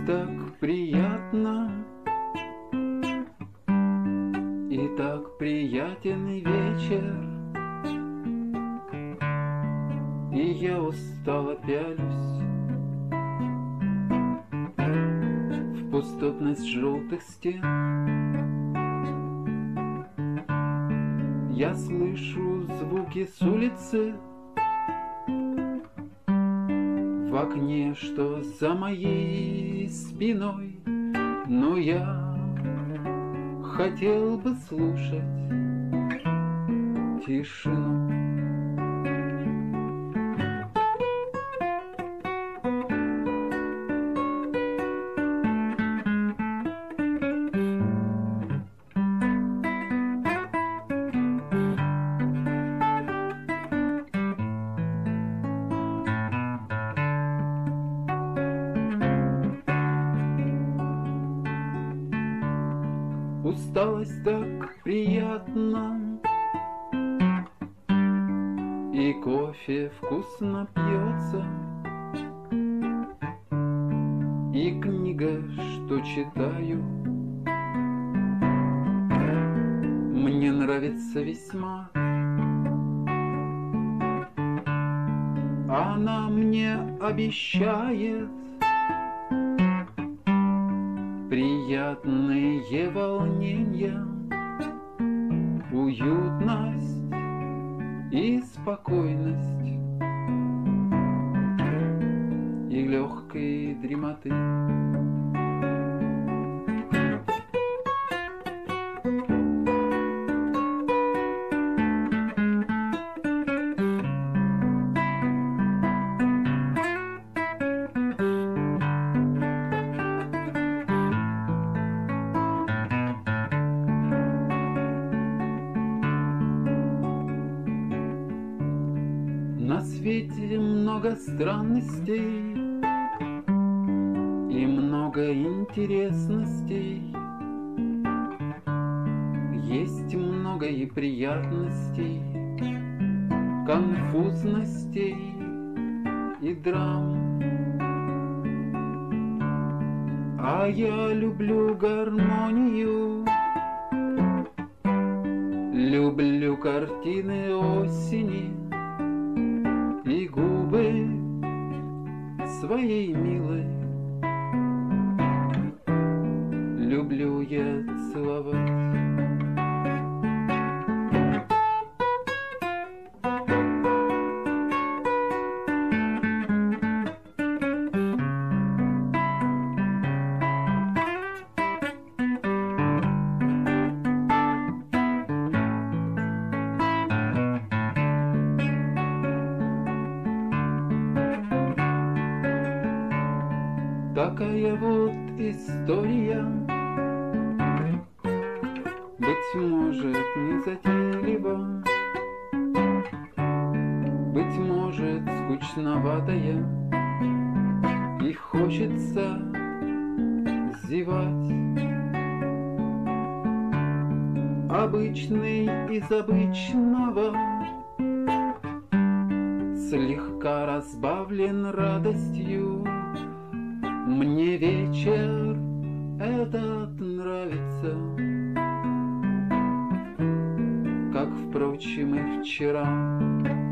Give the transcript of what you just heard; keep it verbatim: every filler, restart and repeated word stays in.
так приятно, и так приятен вечер, и я устало пялюсь в пустотность желтых стен. Я слышу звуки с улицы в окне, что за моей спиной, но я хотел бы слушать тишину. Усталость так приятна, и кофе вкусно пьется, и книга, что читаю, мне нравится весьма. Она мне обещает приятные волнения, уютность и спокойность, и легкой дремоты. На свете много странностей и много интересностей, есть много и приятностей, конфузностей и драм. А я люблю гармонию, люблю картины осени и губы своей милой люблю я целовать. Такая вот история, быть может, не затейлива, быть может, скучноватая, и хочется зевать. Обычный из обычного, слегка разбавлен радостью. Мне вечер этот нравится, как, впрочем, и вчера.